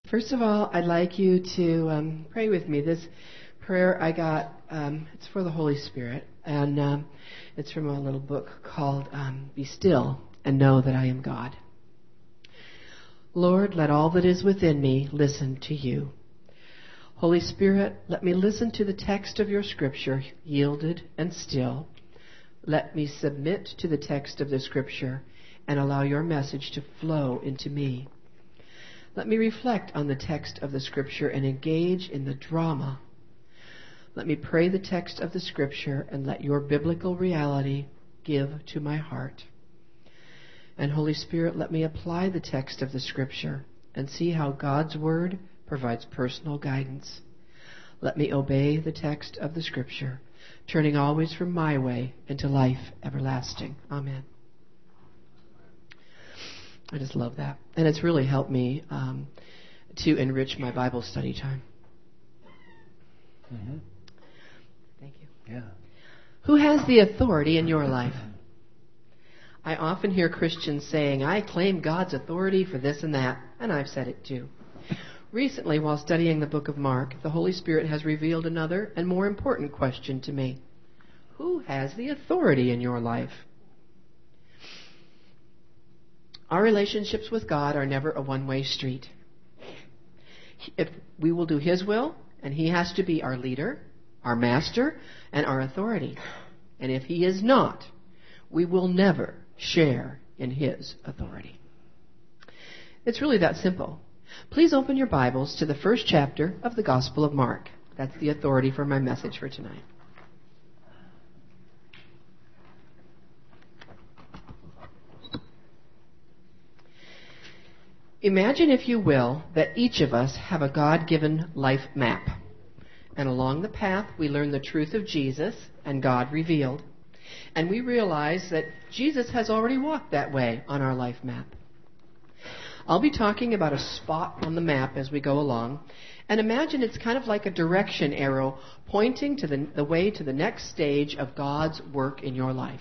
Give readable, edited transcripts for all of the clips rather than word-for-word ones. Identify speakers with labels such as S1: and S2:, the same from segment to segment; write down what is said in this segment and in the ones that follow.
S1: First of all, I'd like you to pray with me. This prayer I got, it's for the Holy Spirit, and it's from a little book called Be Still and Know That I Am God. Lord, let all that is within me listen to you. Holy Spirit, let me listen to the text of your Scripture, yielded and still. Let me submit to the text of the Scripture and allow your message to flow into me. Let me reflect on the text of the Scripture and engage in the drama. Let me pray the text of the Scripture and let your biblical reality give to my heart. And Holy Spirit, let me apply the text of the Scripture and see how God's Word provides personal guidance. Let me obey the text of the Scripture, turning always from my way into life everlasting. Amen. I just love that. And it's really helped me to enrich my Bible study time.
S2: Mm-hmm.
S1: Thank you.
S2: Yeah.
S1: Who has the authority in your life? I often hear Christians saying, I claim God's authority for this and that, and I've said it too. Recently, while studying the book of Mark, the Holy Spirit has revealed another and more important question to me. Who has the authority in your life? Our relationships with God are never a one-way street. If we will do His will, and He has to be our leader, our master, and our authority. And if He is not, we will never share in His authority. It's really that simple. Please open your Bibles to the first chapter of the Gospel of Mark. That's the authority for my message for tonight. Imagine, if you will, that each of us have a God-given life map. And along the path, we learn the truth of Jesus and God revealed. And we realize that Jesus has already walked that way on our life map. I'll be talking about a spot on the map as we go along. And imagine it's kind of like a direction arrow pointing to the way to the next stage of God's work in your life.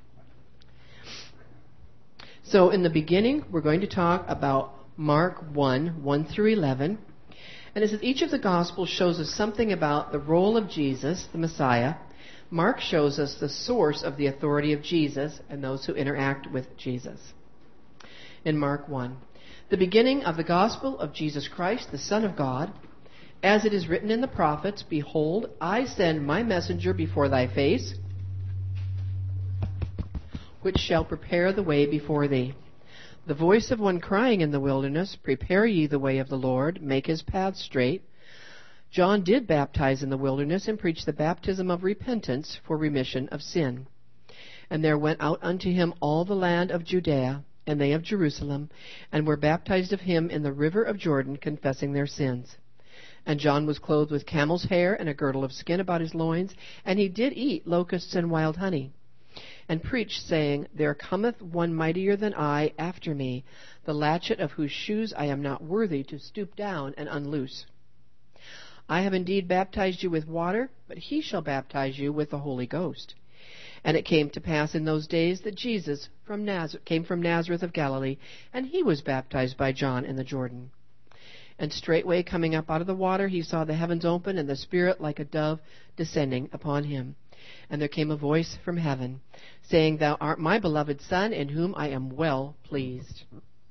S1: So in the beginning, we're going to talk about Mark 1 through 11. And it says each of the Gospels shows us something about the role of Jesus, the Messiah. Mark shows us the source of the authority of Jesus and those who interact with Jesus. In Mark 1, the beginning of the Gospel of Jesus Christ, the Son of God, as it is written in the prophets, Behold, I send my messenger before thy face, which shall prepare the way before thee. The voice of one crying in the wilderness, Prepare ye the way of the Lord, make his path straight. John did baptize in the wilderness and preach the baptism of repentance for remission of sin. And there went out unto him all the land of Judea, and they of Jerusalem, and were baptized of him in the river of Jordan, confessing their sins. And John was clothed with camel's hair and a girdle of skin about his loins, and he did eat locusts and wild honey. And preached, saying, There cometh one mightier than I after me, the latchet of whose shoes I am not worthy to stoop down and unloose. I have indeed baptized you with water, but he shall baptize you with the Holy Ghost. And it came to pass in those days that Jesus came from Nazareth of Galilee, and he was baptized by John in the Jordan. And straightway coming up out of the water, he saw the heavens open, and the Spirit like a dove descending upon him. And there came a voice from heaven, saying, Thou art my beloved Son, in whom I am well pleased.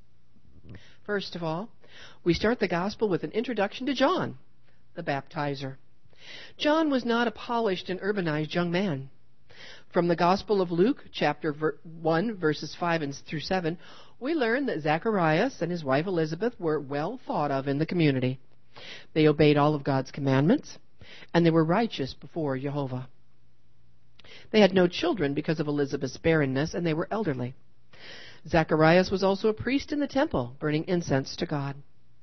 S1: First of all, we start the Gospel with an introduction to John, the baptizer. John was not a polished and urbanized young man. From the Gospel of Luke, chapter 1, verses 5 through 7, we learn that Zacharias and his wife Elizabeth were well thought of in the community. They obeyed all of God's commandments, and they were righteous before Jehovah. They had no children because of Elizabeth's barrenness, and they were elderly. Zacharias was also a priest in the temple, burning incense to God.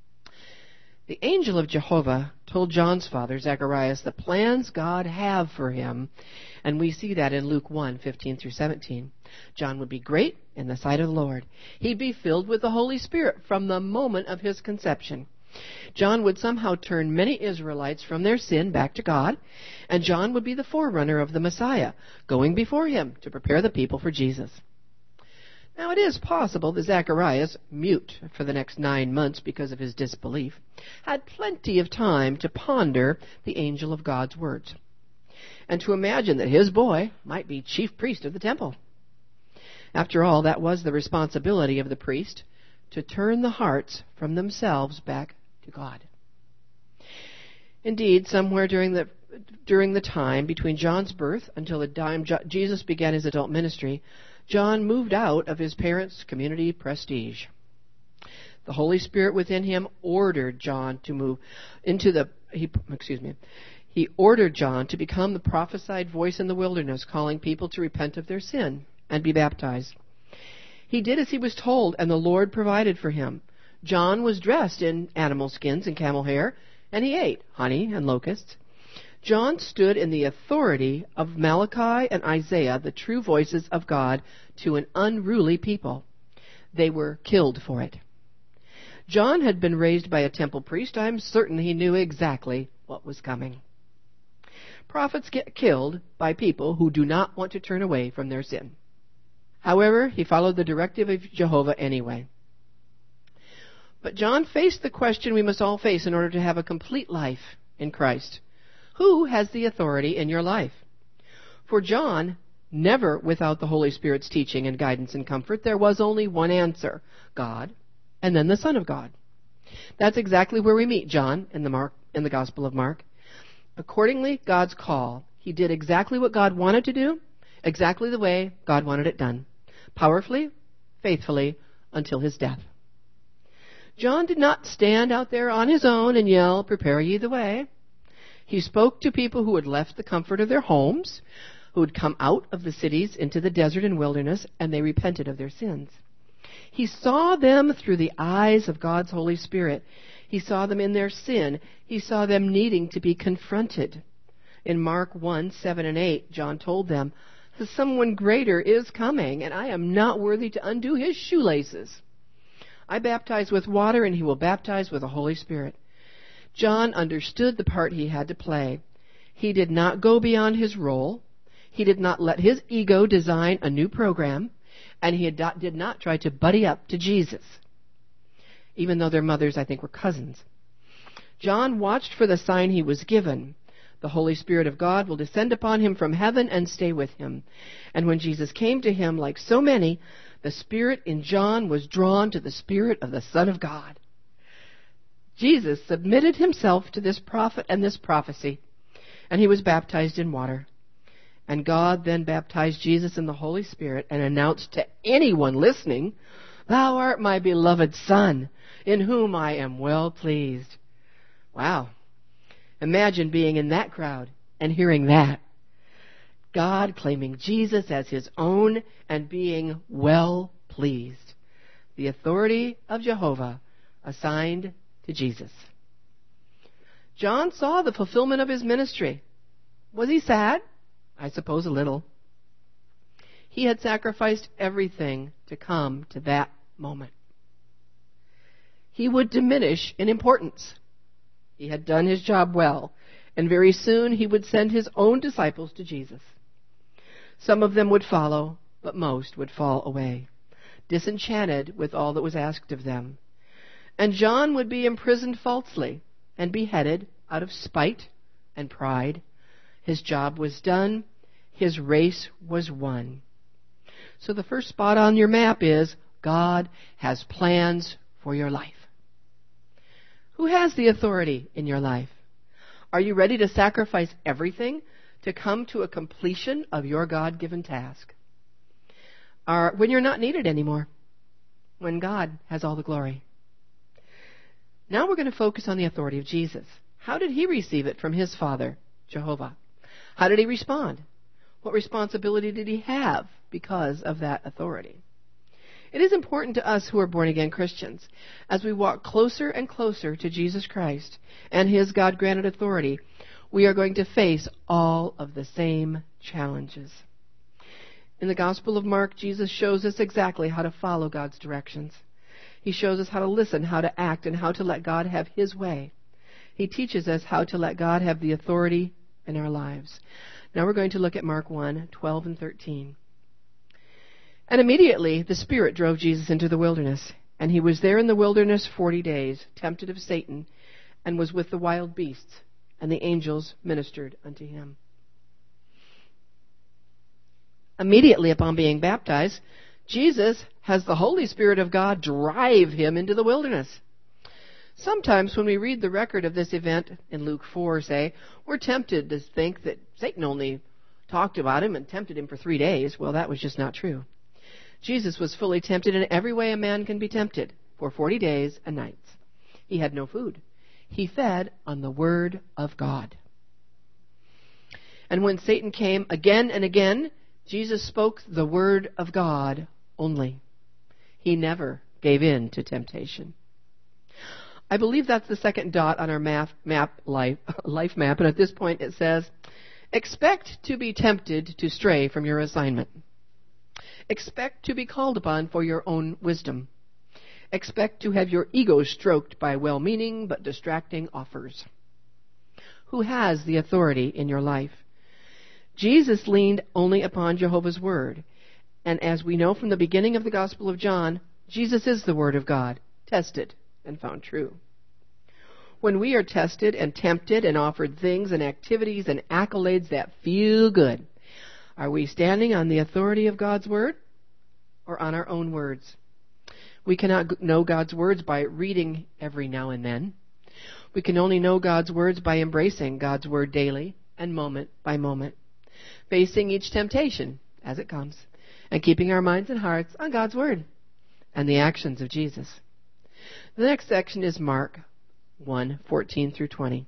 S1: The angel of Jehovah told John's father, Zacharias, the plans God have for him, and we see that in Luke 1, 15 through 17. John would be great in the sight of the Lord. He'd be filled with the Holy Spirit from the moment of his conception. John would somehow turn many Israelites from their sin back to God, and John would be the forerunner of the Messiah, going before him to prepare the people for Jesus. Now, it is possible that Zacharias, mute for the next 9 months because of his disbelief, had plenty of time to ponder the angel of God's words, and to imagine that his boy might be chief priest of the temple. After all, that was the responsibility of the priest, to turn the hearts from themselves back to God. Indeed, somewhere during the time between John's birth until the time Jesus began his adult ministry, John moved out of his parents' community prestige. The Holy Spirit within him ordered John to move into He ordered John to become the prophesied voice in the wilderness, calling people to repent of their sin and be baptized. He did as he was told, and the Lord provided for him. John was dressed in animal skins and camel hair, and he ate honey and locusts. John stood in the authority of Malachi and Isaiah, the true voices of God, to an unruly people. They were killed for it. John had been raised by a temple priest. I'm certain he knew exactly what was coming. Prophets get killed by people who do not want to turn away from their sin. However, he followed the directive of Jehovah anyway. But John faced the question we must all face in order to have a complete life in Christ. Who has the authority in your life? For John, never without the Holy Spirit's teaching and guidance and comfort, there was only one answer: God, and then the Son of God. That's exactly where we meet John in the Gospel of Mark. Accordingly, God's call. He did exactly what God wanted to do, exactly the way God wanted it done, powerfully, faithfully, until his death. John did not stand out there on his own and yell, "Prepare ye the way." He spoke to people who had left the comfort of their homes, who had come out of the cities into the desert and wilderness, and they repented of their sins. He saw them through the eyes of God's Holy Spirit. He saw them in their sin. He saw them needing to be confronted. In Mark 1, 7 and 8, John told them, "Someone greater is coming, and I am not worthy to undo his shoelaces. I baptize with water, and he will baptize with the Holy Spirit." John understood the part he had to play. He did not go beyond his role. He did not let his ego design a new program, and he did not try to buddy up to Jesus, even though their mothers, I think, were cousins. John watched for the sign he was given. The Holy Spirit of God will descend upon him from heaven and stay with him. And when Jesus came to him, like so many, the Spirit in John was drawn to the Spirit of the Son of God. Jesus submitted himself to this prophet and this prophecy, and he was baptized in water. And God then baptized Jesus in the Holy Spirit and announced to anyone listening, "Thou art my beloved Son, in whom I am well pleased." Wow. Imagine being in that crowd and hearing that. God claiming Jesus as his own and being well pleased. The authority of Jehovah assigned to Jesus. John saw the fulfillment of his ministry. Was he sad? I suppose a little. He had sacrificed everything to come to that moment. He would diminish in importance. He had done his job well, and very soon he would send his own disciples to Jesus. Some of them would follow, but most would fall away, disenchanted with all that was asked of them. And John would be imprisoned falsely and beheaded out of spite and pride. His job was done. His race was won. So the first spot on your map is God has plans for your life. Who has the authority in your life? Are you ready to sacrifice everything to come to a completion of your God-given task? Or when you're not needed anymore, when God has all the glory? Now we're going to focus on the authority of Jesus. How did he receive it from his Father, Jehovah? How did he respond? What responsibility did he have because of that authority? It is important to us who are born-again Christians, as we walk closer and closer to Jesus Christ and his God-granted authority, we are going to face all of the same challenges. In the Gospel of Mark, Jesus shows us exactly how to follow God's directions. He shows us how to listen, how to act, and how to let God have his way. He teaches us how to let God have the authority in our lives. Now we're going to look at Mark 1, 12 and 13. And immediately the Spirit drove Jesus into the wilderness. And he was there in the wilderness 40 days, tempted of Satan, and was with the wild beasts. And the angels ministered unto him. Immediately upon being baptized, Jesus has the Holy Spirit of God drive him into the wilderness. Sometimes when we read the record of this event in Luke 4, say, we're tempted to think that Satan only talked about him and tempted him for 3 days. Well, that was just not true. Jesus was fully tempted in every way a man can be tempted for 40 days and nights. He had no food. He fed on the Word of God. And when Satan came again and again, Jesus spoke the Word of God only. He never gave in to temptation. I believe that's the second dot on our life map, and at this point it says, expect to be tempted to stray from your assignment. Expect to be called upon for your own wisdom. Expect to have your ego stroked by well-meaning but distracting offers. Who has the authority in your life? Jesus leaned only upon Jehovah's Word. And as we know from the beginning of the Gospel of John, Jesus is the Word of God, tested and found true. When we are tested and tempted and offered things and activities and accolades that feel good, are we standing on the authority of God's Word or on our own words? We cannot know God's words by reading every now and then. We can only know God's words by embracing God's Word daily and moment by moment, facing each temptation as it comes, and keeping our minds and hearts on God's Word and the actions of Jesus. The next section is Mark 1:14 through 20.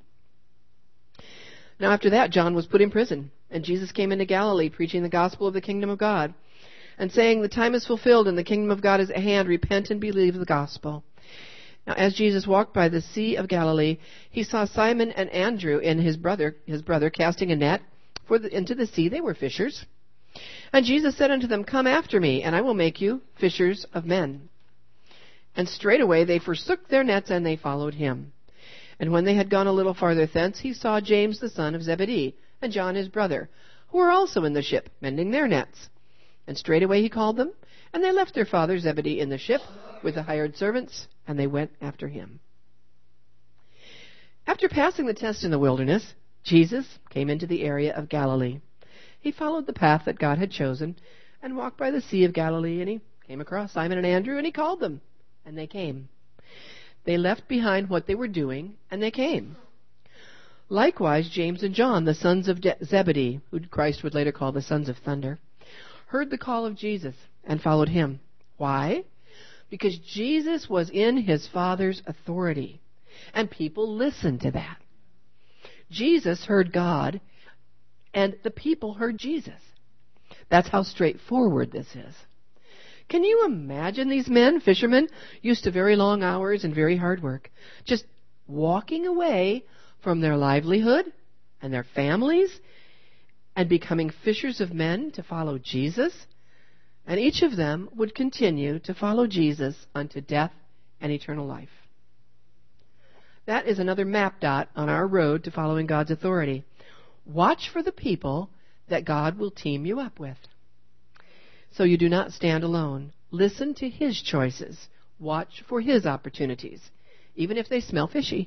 S1: Now after that, John was put in prison, and Jesus came into Galilee, preaching the gospel of the kingdom of God, and saying, the time is fulfilled, and the kingdom of God is at hand. Repent and believe the gospel. Now as Jesus walked by the Sea of Galilee, he saw Simon and Andrew and his brother casting a net into the sea. They were fishers. And Jesus said unto them, come after me, and I will make you fishers of men. And straightway they forsook their nets, and they followed him. And when they had gone a little farther thence, he saw James the son of Zebedee, and John his brother, who were also in the ship, mending their nets. And straightway he called them, and they left their father Zebedee in the ship with the hired servants, and they went after him. After passing the test in the wilderness, Jesus came into the area of Galilee. He followed the path that God had chosen, and walked by the Sea of Galilee, and he came across Simon and Andrew, and he called them, and they came. They left behind what they were doing, and they came. Likewise, James and John, the sons of Zebedee, who Christ would later call the sons of thunder, heard the call of Jesus and followed him. Why? Because Jesus was in his Father's authority, and people listened to that. Jesus heard God, and the people heard Jesus. That's how straightforward this is. Can you imagine these men, fishermen, used to very long hours and very hard work, just walking away from their livelihood and their families and becoming fishers of men to follow Jesus? And each of them would continue to follow Jesus unto death and eternal life. That is another map dot on our road to following God's authority. Watch for the people that God will team you up with, so you do not stand alone. Listen to his choices. Watch for his opportunities, even if they smell fishy.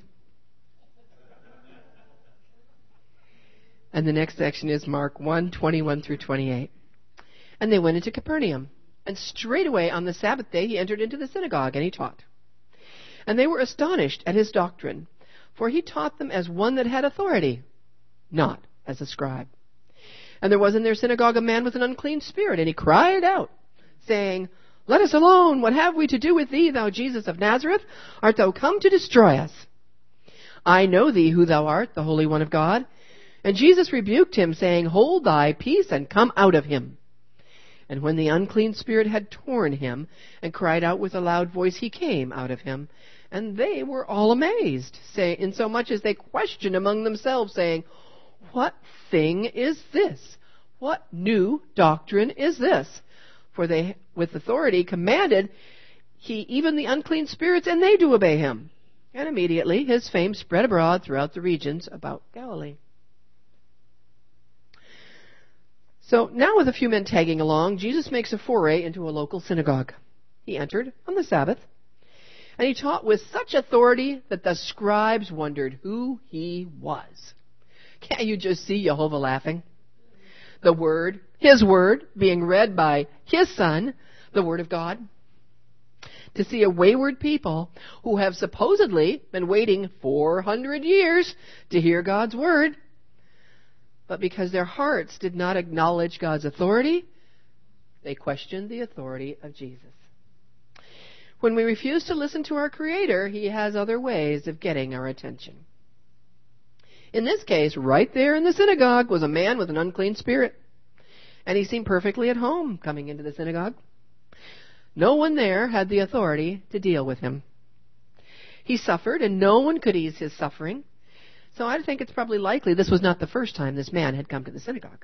S1: And the next section is Mark 1:21 through 28. And they went into Capernaum, and straightway on the Sabbath day he entered into the synagogue, and he taught. And they were astonished at his doctrine, for he taught them as one that had authority, not as a scribe. And there was in their synagogue a man with an unclean spirit, and he cried out, saying, Let us alone, what have we to do with thee, thou Jesus of Nazareth? Art thou come to destroy us? I know thee who thou art, the Holy One of God. And Jesus rebuked him, saying, Hold thy peace, and come out of him. And when the unclean spirit had torn him, and cried out with a loud voice, he came out of him. And they were all amazed, insomuch as they questioned among themselves, saying, What thing is this? What new doctrine is this? For they, with authority, commanded he even the unclean spirits, and they do obey him. And immediately his fame spread abroad throughout the regions about Galilee. So now with a few men tagging along, Jesus makes a foray into a local synagogue. He entered on the Sabbath, and he taught with such authority that the scribes wondered who he was. Can't you just see Jehovah laughing? The Word, His Word, being read by His Son, the Word of God. To see a wayward people who have supposedly been waiting 400 years to hear God's Word, but because their hearts did not acknowledge God's authority, they questioned the authority of Jesus. When we refuse to listen to our Creator, He has other ways of getting our attention. In this case, right there in the synagogue was a man with an unclean spirit. And he seemed perfectly at home coming into the synagogue. No one there had the authority to deal with him. He suffered, and no one could ease his suffering. So I think it's probably likely this was not the first time this man had come to the synagogue.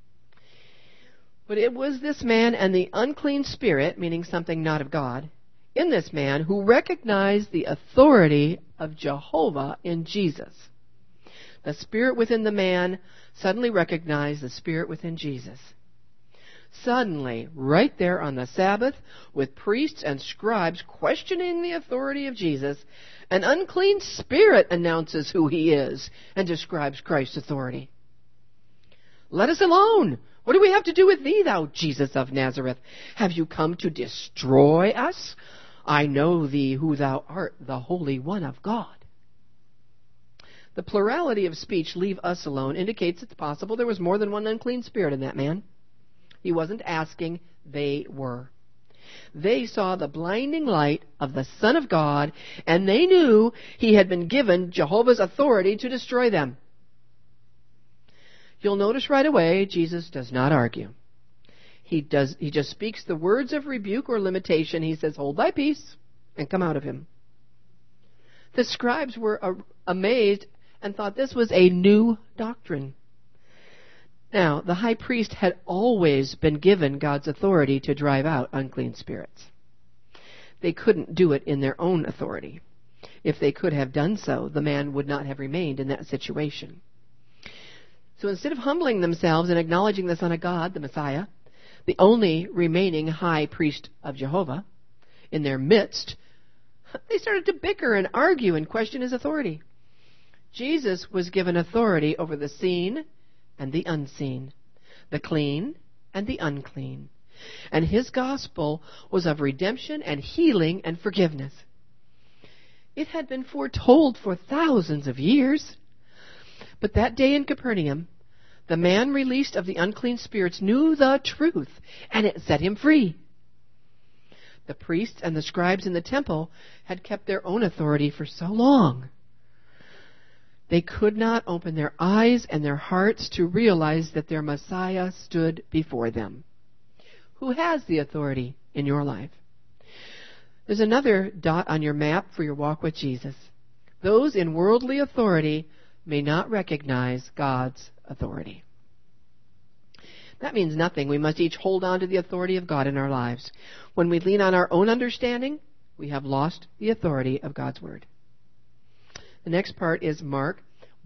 S1: But it was this man and the unclean spirit, meaning something not of God, in this man who recognized the authority of Jehovah in Jesus. The spirit within the man suddenly recognized the spirit within Jesus. Suddenly, right there on the Sabbath, with priests and scribes questioning the authority of Jesus, an unclean spirit announces who he is and describes Christ's authority. "Let us alone. What do we have to do with thee, thou Jesus of Nazareth? Have you come to destroy us? I know thee who thou art, the Holy One of God." The plurality of speech, "leave us alone," indicates it's possible there was more than one unclean spirit in that man. He wasn't asking, they were. They saw the blinding light of the Son of God, and they knew he had been given Jehovah's authority to destroy them. You'll notice right away, Jesus does not argue. He just speaks the words of rebuke or limitation. He says, "Hold thy peace," and come out of him. The scribes were amazed and thought this was a new doctrine. Now, the high priest had always been given God's authority to drive out unclean spirits. They couldn't do it in their own authority. If they could have done so, the man would not have remained in that situation. So instead of humbling themselves and acknowledging the Son of God, the Messiah, the only remaining high priest of Jehovah, in their midst, they started to bicker and argue and question his authority. Jesus was given authority over the seen and the unseen, the clean and the unclean. And his gospel was of redemption and healing and forgiveness. It had been foretold for thousands of years. But that day in Capernaum, the man released of the unclean spirits knew the truth, and it set him free. The priests and the scribes in the temple had kept their own authority for so long. They could not open their eyes and their hearts to realize that their Messiah stood before them. Who has the authority in your life? There's another dot on your map for your walk with Jesus. Those in worldly authority may not recognize God's authority. That means nothing. We must each hold on to the authority of God in our lives. When we lean on our own understanding, we have lost the authority of God's Word. The next part is Mark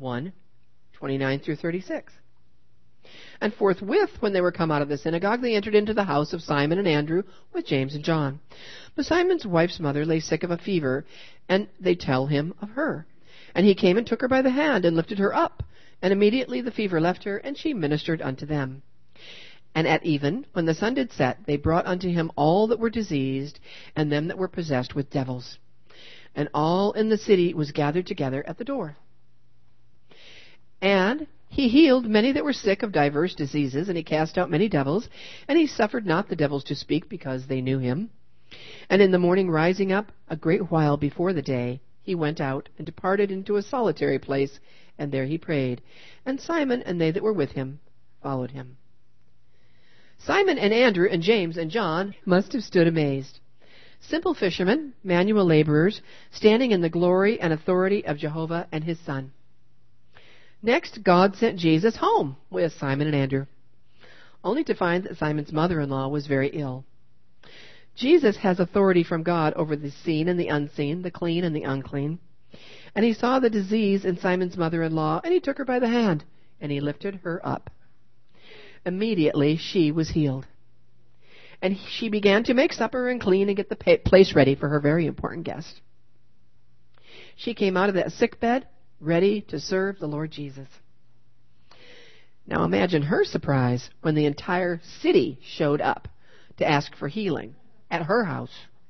S1: 1:29 through 36. "And forthwith, when they were come out of the synagogue, they entered into the house of Simon and Andrew with James and John. But Simon's wife's mother lay sick of a fever, and they tell him of her. And he came and took her by the hand and lifted her up. And immediately the fever left her, and she ministered unto them. And at even, when the sun did set, they brought unto him all that were diseased, and them that were possessed with devils. And all in the city was gathered together at the door. And he healed many that were sick of divers diseases, and he cast out many devils, and he suffered not the devils to speak, because they knew him. And in the morning rising up a great while before the day, he went out and departed into a solitary place, and there he prayed. And Simon and they that were with him followed him." Simon and Andrew and James and John must have stood amazed. Simple fishermen, manual laborers, standing in the glory and authority of Jehovah and his Son. Next, God sent Jesus home with Simon and Andrew, only to find that Simon's mother-in-law was very ill. Jesus has authority from God over the seen and the unseen, the clean and the unclean. And he saw the disease in Simon's mother-in-law, and he took her by the hand, and he lifted her up. Immediately she was healed. And she began to make supper and clean and get the place ready for her very important guest. She came out of that sick bed ready to serve the Lord Jesus. Now imagine her surprise when the entire city showed up to ask for healing at her house.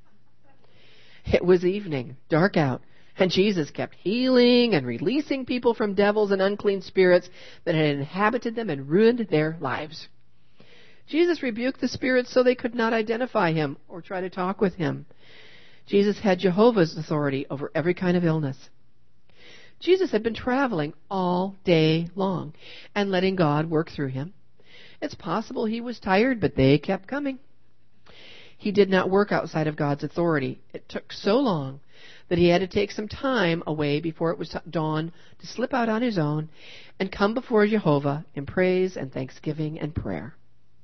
S1: It was evening, dark out, and Jesus kept healing and releasing people from devils and unclean spirits that had inhabited them and ruined their lives. Jesus rebuked the spirits so they could not identify him or try to talk with him. Jesus had Jehovah's authority over every kind of illness. Jesus had been traveling all day long and letting God work through him. It's possible he was tired, but they kept coming. He did not work outside of God's authority. It took so long that he had to take some time away before it was dawn to slip out on his own and come before Jehovah in praise and thanksgiving and prayer.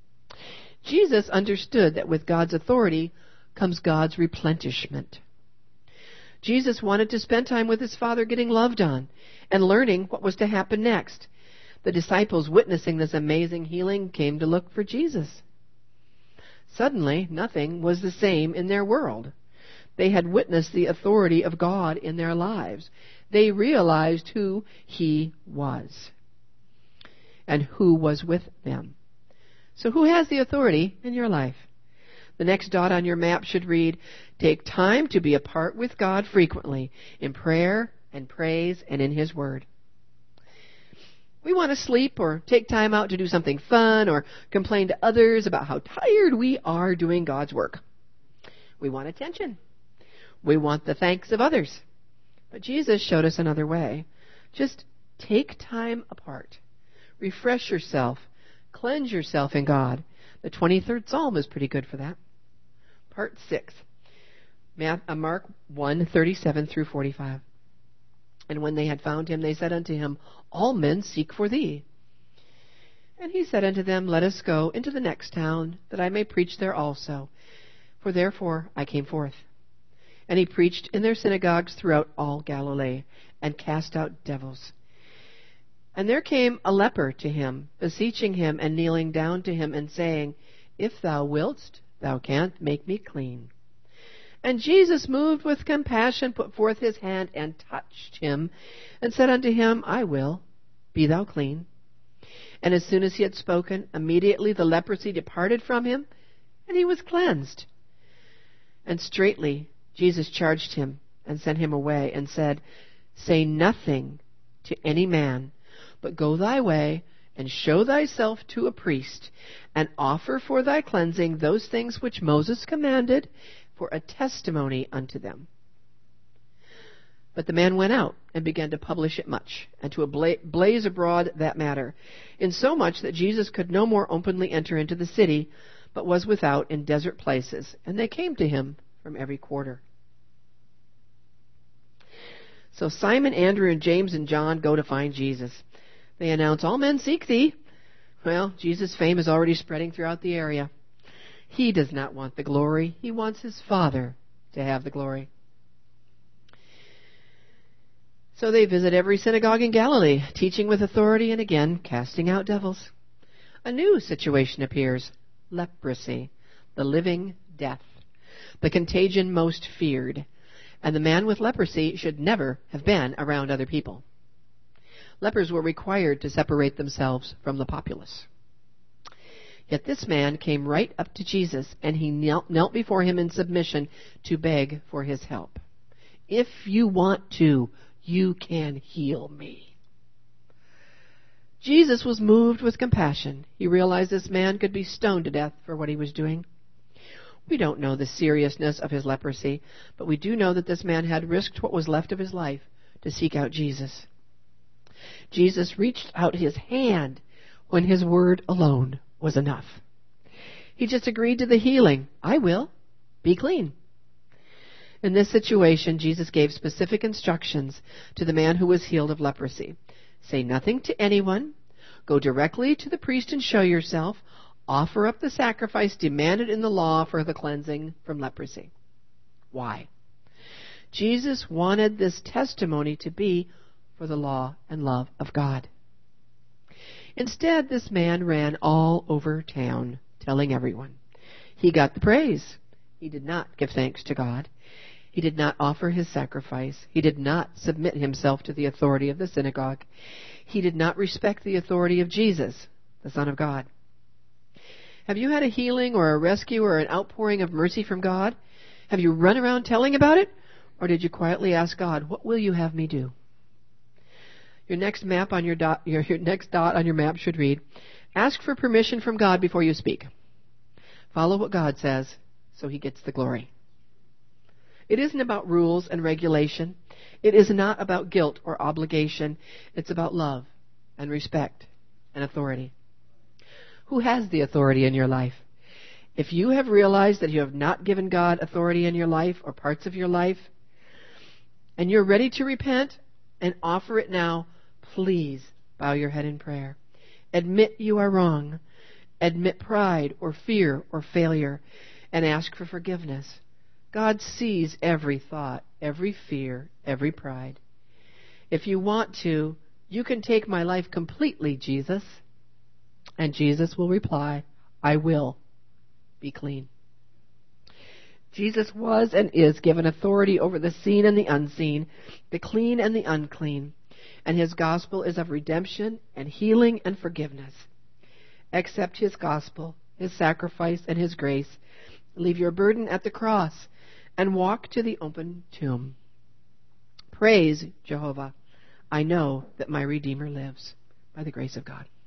S1: Jesus understood that with God's authority comes God's replenishment. Jesus wanted to spend time with his Father getting loved on and learning what was to happen next. The disciples witnessing this amazing healing came to look for Jesus. Suddenly, nothing was the same in their world. They had witnessed the authority of God in their lives. They realized who he was and who was with them. So who has the authority in your life? The next dot on your map should read, take time to be apart with God frequently in prayer and praise and in his word. We want to sleep or take time out to do something fun or complain to others about how tired we are doing God's work. We want attention. We want the thanks of others. But Jesus showed us another way. Just take time apart. Refresh yourself. Cleanse yourself in God. The 23rd Psalm is pretty good for that. Part 6. Mark 1:37 through 45. And when they had found him, they said unto him, all men seek for thee. And he said unto them, let us go into the next town, that I may preach there also. For therefore I came forth. And he preached in their synagogues throughout all Galilee, and cast out devils. And there came a leper to him, beseeching him, and kneeling down to him, and saying, if thou wilt, thou canst make me clean. And Jesus, moved with compassion, put forth his hand and touched him, and said unto him, I will, be thou clean. And as soon as he had spoken, immediately the leprosy departed from him, and he was cleansed. And straightly Jesus charged him, and sent him away, and said, say nothing to any man, but go thy way, and show thyself to a priest, and offer for thy cleansing those things which Moses commanded, for a testimony unto them. But the man went out and began to publish it much, and to blaze abroad that matter, insomuch that Jesus could no more openly enter into the city, but was without in desert places, and they came to him from every quarter. So Simon, Andrew, and James and John go to find Jesus. They announce, all men seek thee. Well, Jesus' fame is already spreading throughout the area. He does not want the glory. He wants his Father to have the glory. So they visit every synagogue in Galilee, teaching with authority and again casting out devils. A new situation appears, leprosy, the living death, the contagion most feared. And the man with leprosy should never have been around other people. Lepers were required to separate themselves from the populace. Yet this man came right up to Jesus, and he knelt before him in submission to beg for his help. If you want to, you can heal me. Jesus was moved with compassion. He realized this man could be stoned to death for what he was doing. We don't know the seriousness of his leprosy, but we do know that this man had risked what was left of his life to seek out Jesus. Jesus reached out his hand when his word alone was enough. He just agreed to the healing. I will. Be clean. In this situation, Jesus gave specific instructions to the man who was healed of leprosy. Say nothing to anyone. Go directly to the priest and show yourself. Offer up the sacrifice demanded in the law for the cleansing from leprosy. Why? Jesus wanted this testimony to be for the law and love of God. Instead, this man ran all over town, telling everyone. He got the praise. He did not give thanks to God. He did not offer his sacrifice. He did not submit himself to the authority of the synagogue. He did not respect the authority of Jesus, the Son of God. Have you had a healing or a rescue or an outpouring of mercy from God? Have you run around telling about it? Or did you quietly ask God, what will you have me do? Your next map on your next dot on your map should read, ask for permission from God before you speak. Follow what God says so he gets the glory. It isn't about rules and regulation. It is not about guilt or obligation. It's about love and respect and authority. Who has the authority in your life? If you have realized that you have not given God authority in your life or parts of your life, and you're ready to repent and offer it now, please bow your head in prayer. Admit you are wrong. Admit pride or fear or failure and ask for forgiveness. God sees every thought, every fear, every pride. If you want to, you can take my life completely, Jesus. And Jesus will reply, I will be clean. Jesus was and is given authority over the seen and the unseen, the clean and the unclean, and his gospel is of redemption and healing and forgiveness. Accept his gospel, his sacrifice, and his grace. Leave your burden at the cross and walk to the open tomb. Praise Jehovah. I know that my Redeemer lives by the grace of God.